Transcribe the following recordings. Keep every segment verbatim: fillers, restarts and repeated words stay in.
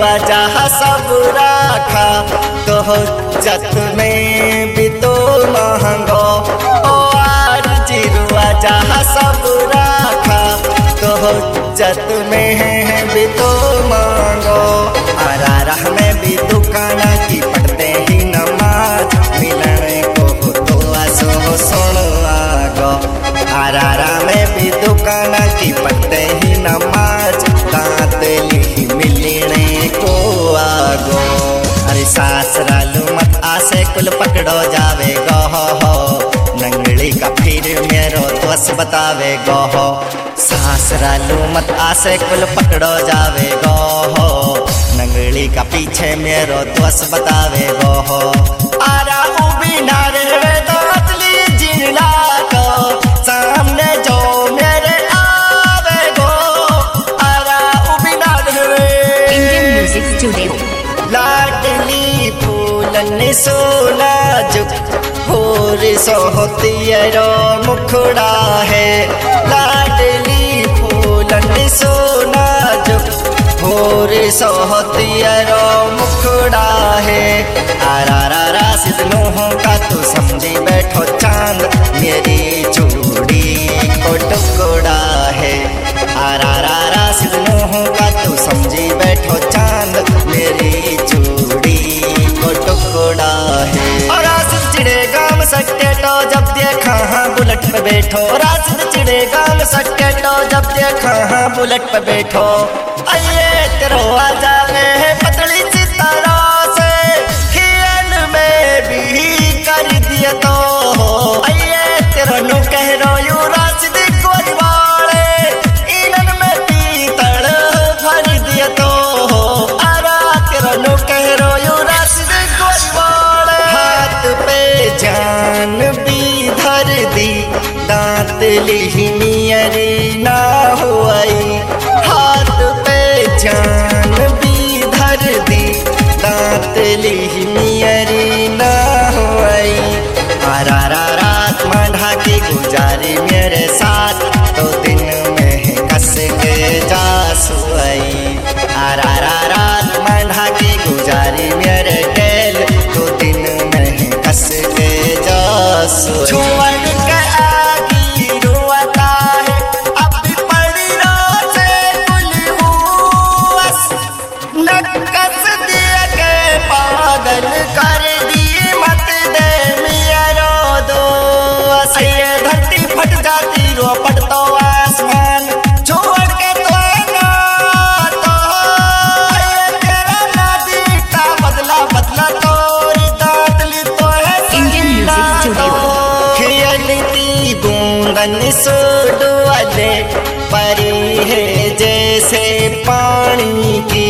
जिरुआ जहाँ सब राखा तो जत में भी तो महंगो ओ आर जिरुआ जहाँ सब राखा तो जत में भी तो महंगो आरा में भी दुकान की पढ़ते ही नमाज मिलने को तो आसो सुन आगो आरा में भी दुकान की पढ़ते ही नमाज दांत ली मिलने को आगो अरे सासरालू मत आसे कुल पकड़ो जावे गो हो नंगड़ी का फिर मेरो दोस्त बतावे गो हो सासरालू मत आसे कुल पकड़ो जावे गो हो नंगड़ी का पीछे मेरो दोस्त बतावे गो हो आरा उबी नारे दांतली जिला को सामने जो मेरे आवे गो आरा उबी नारे इंडियन म्यूजिक स्टूडियो लाडली फूलन सोना जुक होर सोहतियरो मुखड़ा है लाडली फूलन सोना जुक होर सोहतियरो मुखड़ा है आरा रा रा सिद्धनों का तू समझी बैठो चांद मेरी चूड़ी को टुकड़ा है आरा रा रा सिद्धनों का तू समझी बैठो चांद मेरी चूड़ी को टुकड़ा है और आसिफ चिड़े गाम सट्टे तो जब देखा हाँ बुलेट पे बैठो रासिफ चिड़े गाम सट्टे तो जब देखा हाँ बुलेट पे बैठो आइए तेरो आ जावे पतली सितारा से खियन में भी कर दिया तो आइए तेरो नु कह रो यू रासिद कोई वाले इनन में पीतड़ भर दिया तो आरा तेरो नु कह रो यू रासिद कोई वाले हाथ पे जान भी धर दी दांत ली मियरी ना हुई हाथ पे जान भी धर दी दांत ली मियरी ना हुई आरा रा रात मंढा के गुजारी मेरे साथ तो दिन में कस के जा सोई आरा रा रात मंढा के गुजारी मेरे दिल तो दिन में कस के जा सोई छोड़ के आगी रुआता है अब पड़ी रात कुल हुआस नकस दिया के पागल कर दी मत दे मियारो दो ये धरती फट जाती रो पड़तो आसमान छोड़ के तो ना तो ये तेरा नादी का बदला बदला तोरी दांतली तो है इंडियन म्यूजिक स्टूडियो खियलती बूंदन सोडवाले परी है जैसे पानी की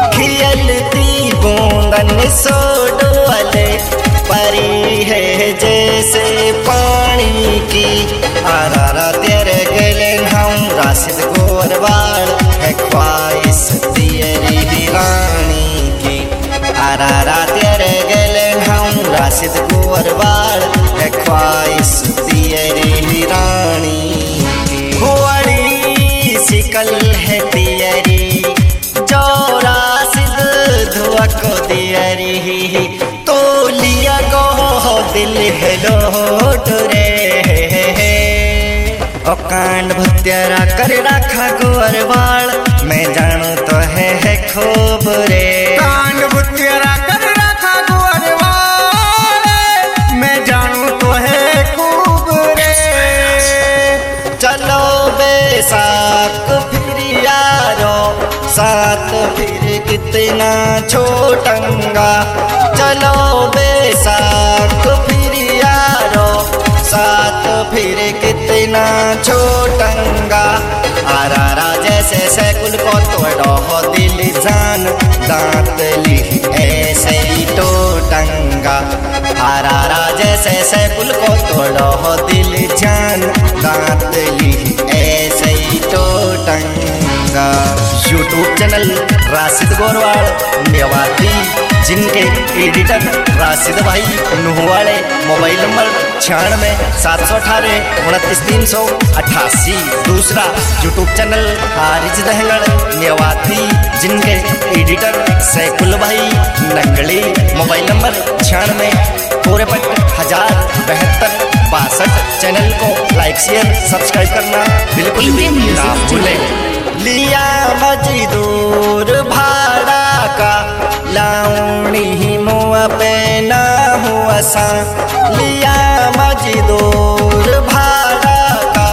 खियलती बूंदन सोडवाले परी है जैसे पानी की आरा रा तेरे गले हम राशिद गोरवाल है ख्वाहिश तेरी रानी की आरा रा तेरे गले हम राशिद गोरवाल है ख्वाहिश तेरी रानी की हुआड़ी सिकल है तेरी जो राशिद धुआ को तेरी तो लिया गो दिल है लोट रे ओ कांड भत्यारा कर रखा गोरवाल मैं जानू तो है, है खूब रे कांड भत्यारा कर रखा गोरवाल मैं जानू तो है खूब रे चलो बेसाक फिर यारो साथ फिर कितना छोटंगा चलो बेसाक फिर यारो साथ फिर कितना छोटंगा आरा रा जैसे सैकुल को तोड़ो हो दिल जान दांत ली ऐसे ही टोटंगा आरा रा जैसे सैकुल को तोड़ो हो दिल जान दांत ली ऐसे ही टोटंगा यूट्यूब चैनल राशिद गोरवाल मेवाती जिनके एडिटर राशिद भाई नुहवाड़े मोबाइल नंबर छियानवे सात सौ अठारह उनतीस तीन सौ अट्ठासी दूसरा यूट्यूब चैनल हारिज दहगढ़ मेवाती जिनके एडिटर सैकुल भाई नंगली। मोबाइल नंबर छियानवे तिरपन हजार बहत्तर बासठ। चैनल को लाइक शेयर सब्सक्राइब करना बिल्कुल भी ना भूलें। लिया मजदूर भाड़ा का लाउनी मुआ पे ना हुआ सा। लिया मजदूर भाड़ा का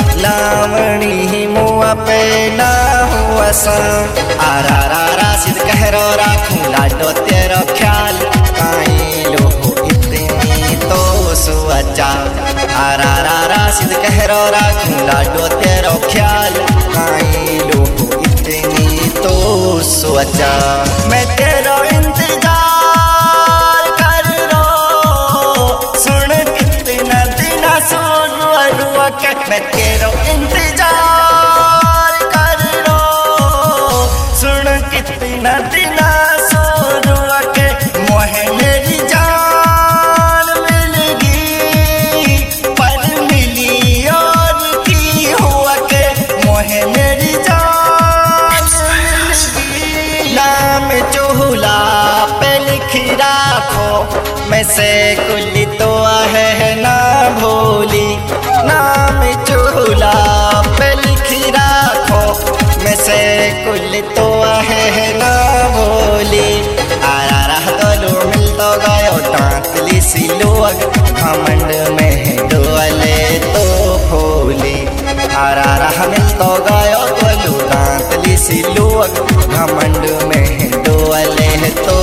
लावणी मुआ पे ना हुआ सा। आरा रा राशिद कह रो राखूं लाडो तेरो ख्याल काई लो इतनी तो सुअचा। आरा रा राशिद कह रो राखूं लाडो तेरो ख्याल काई लो इतनी तो सुअचा। मैं तेरो इंतजार कर रो सुन कितना दिना सुन रुआ के। मैं तेरो इंतजार कर रो सुन कितना दिना सुन रुआ के। मोहे मेरी जान मिलगी पर मिली और की हुआ के। मोहे मेरी जान मिलगी नाम चूल्हा पे लिख राखो। मैं से कुली तो है ना भोली। नाम चूल्हा पे लिख राखो। मैं से कुल तो है ना भोली। आरा रह तो मिल तो गयो दांतली सी लोग घमंड में डोले तो भोली। आरा रह मिल तो गयो तो दांतली सी लोग घमंड में डोले तो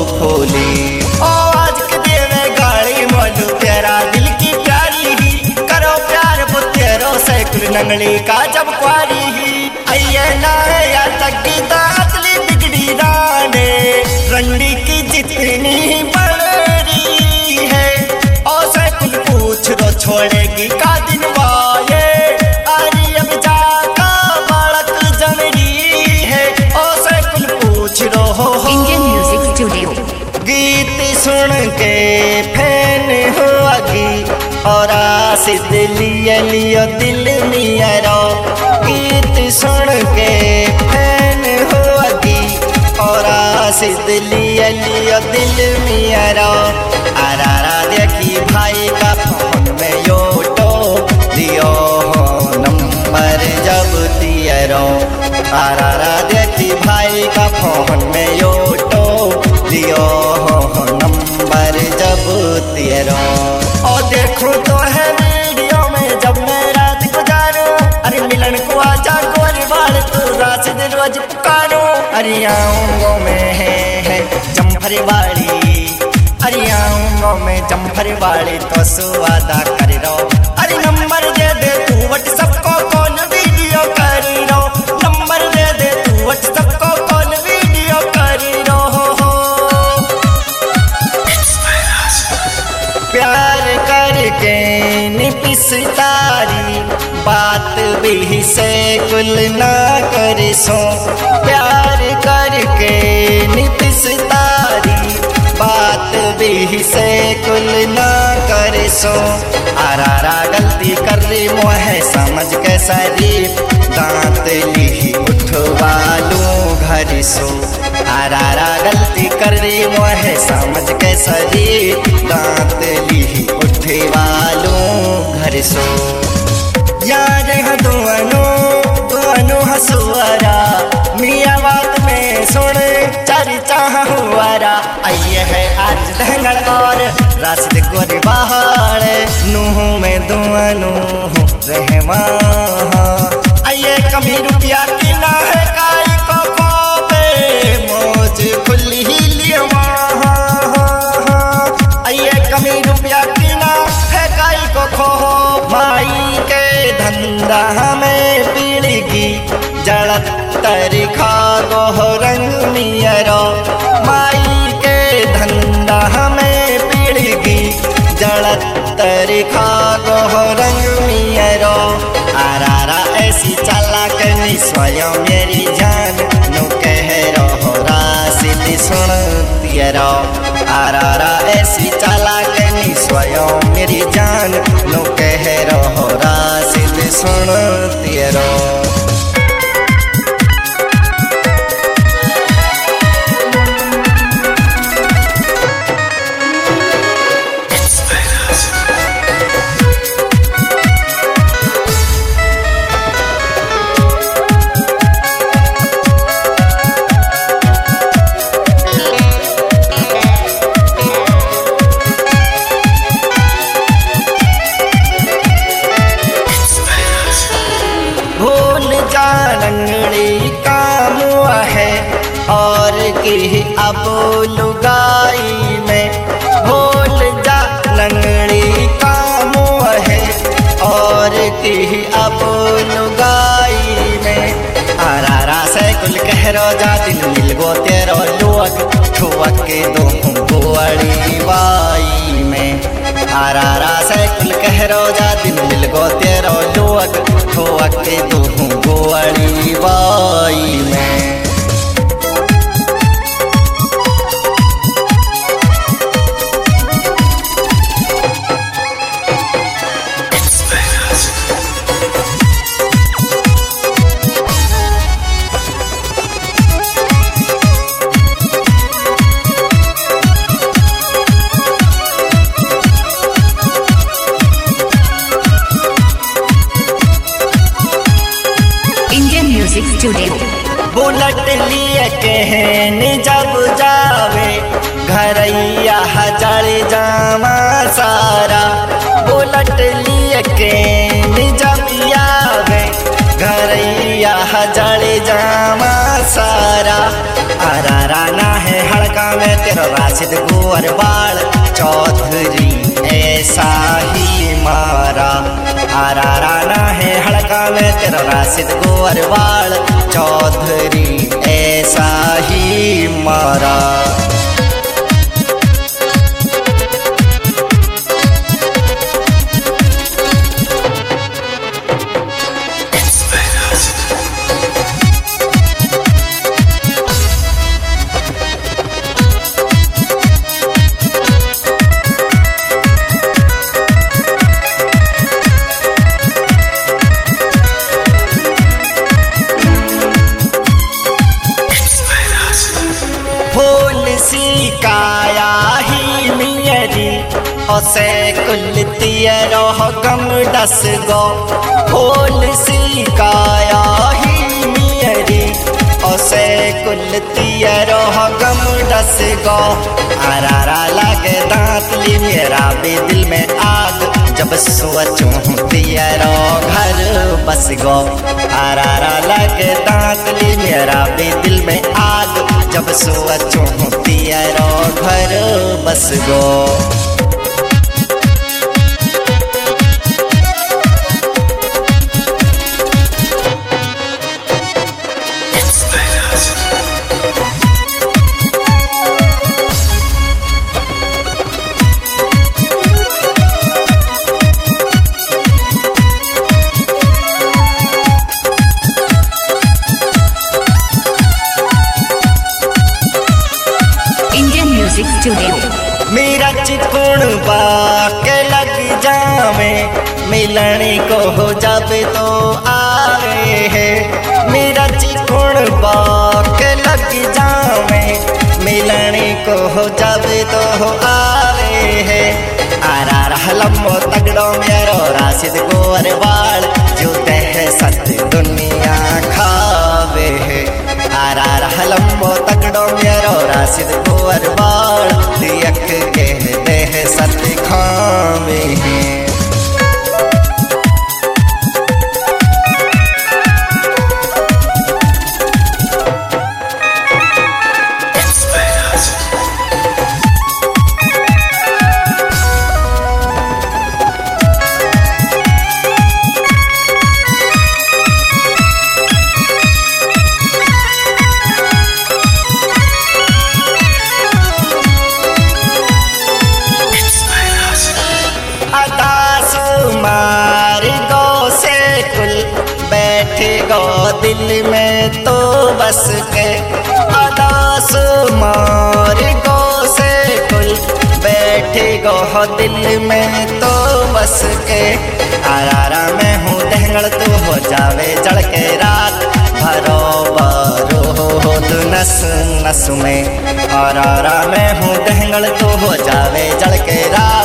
भोली। ओ आज के देवे गाड़ी मोलू तेरा दिल की प्यारी ही करो प्यार बुतेरो सैकुल नंगली का जब क्वारी ही। अये ना या तकी दातली बिगड़ी राने रंडी की जितनी बड़ी है। ओ सैकुल पूछ रो छोड़ेगी का दिन वाये। अरे अब जाका बालक जनरी है। ओ सैकुल पूछ रो हो Indian Music Studio. गीत सुन के फैन होगी और आसिद लिया लियो दिल मियारो। गीत सुन के फैन होगी और आसिद लिया लियो दिल मियारो। आरा रा देखी भाई का फोन में योटो दियो हो नंबर जब दियरो। आरा रा देखी भाई का फोन में योटो दियो हो नंबर जब तेरो। और देखो तो है वीडियो में जब मैं रात गुजारूं। अरे मिलन को आजा गोरी बाल तू राशिद रोज पुकारो। अरे आऊंगो में है, है जम्फर वाली। अरे आऊंगो में जम्फर वाली तो सुवादा कर रो। अरे नंबर दे दे तू व्हाट्सएप को कॉल वीडियो कर रो। नंबर दे दे तू व्हाट्सएप को कॉल वीडियो कर रो। प्यार करके निपिसतारी बात भी से कुल ना कर सो। प्यार करके निपिसतारी बात भी से कुल ना कर सो। आरा रा गलती कर रही मोहे समझ के शरीफ दांत ली उठवा लूं घर सो। आरा रा गलती कर रही मोहे समझ के शरीफ दांत ली उठवा लूं घर सो। यार दुआनो दुआनो हसुआरा मियाँ बात में सुन चारी चाह हुआरा। आइए है आज दहंगड़ और राशिद गोरी बहार नूह में दुआनो रहमा। आइए कमी रुपया की ना है काई को खोपे मौज खुली ही लिए वहाँ। आइए कमी रुपया की ना है काई को खो। माई के धंधा में पीड़गी जड़त तरीखा गोह रंग मियरो। माई के धंधा में पीड़गी जड़त तरीखा गोह रंग मियरो। आरा रा ऐसी चाला करनी स्वयं मेरी जान नो कह रहो राशिद सुन तियरो। आरा रा ऐसी चाला करनी स्वयं मेरी जान नो कह रहो राशिद सुन तियरो। की अब लुगाई में भूल जा लंगड़ी काम है और की अब लुगाई में आरारा से कुल कहरो जा दिन मिल गो तेरो लुअक ठुअक के दो बुआड़ी बाई में आरारा से कुल कहरो जा दिन मिल गो तेरो लुअक ठुअक के दो बुआड़ी बाई में Indian Music Studio. बुलट लिए कहन जब जावे घरैया जड़ जावा सारा बुलट लिए कहन जब आवे घरैया जड़ जावा सारा आरारा ना है हड़का में तेरा राशिद गोर बाल चौधरी ऐसा ही मारा आरारा ना है हड़का में तेरा राशिद गोर बाल चौधरी ऐसा ही मारा सी काया ही मियरी ओसे कुल तियरो गम डस गो फूल सी काया ही मियरी ओसे कुल तियरो गम डस गो आरारा लगे दांत ली मेरा भी दिल में आग जब सोचूं तियरो घर बस गो आरारा लगे दांत ली मेरा भी दिल में आग जब सोचूं तियरो घर बस गो Indian Music Studio. मेरा चिकन बाके लग जावे मिलने को हो जावे तो आवे है मेरा चिकन बाके लग जावे मिलने को हो जावे तो हो आवे है आरारा लम्बो तगड़ो मेरो राशिद गोर बाल जो तह सत दुनिया खावे है आरारा लम्बो तगड़ो मेरो राशिद गोर बाल दियक के देह सत खावे हैं गो दिल में तो बस के अदास मार गो से कुल बैठे गो दिल में तो बस के आरारा में हूँ दहंगड़ तू हो जावे जड़ के रात भरो बारो हो तू नस नस में आरारा में हूँ दहंगड़ तू हो जावे जड़ के रात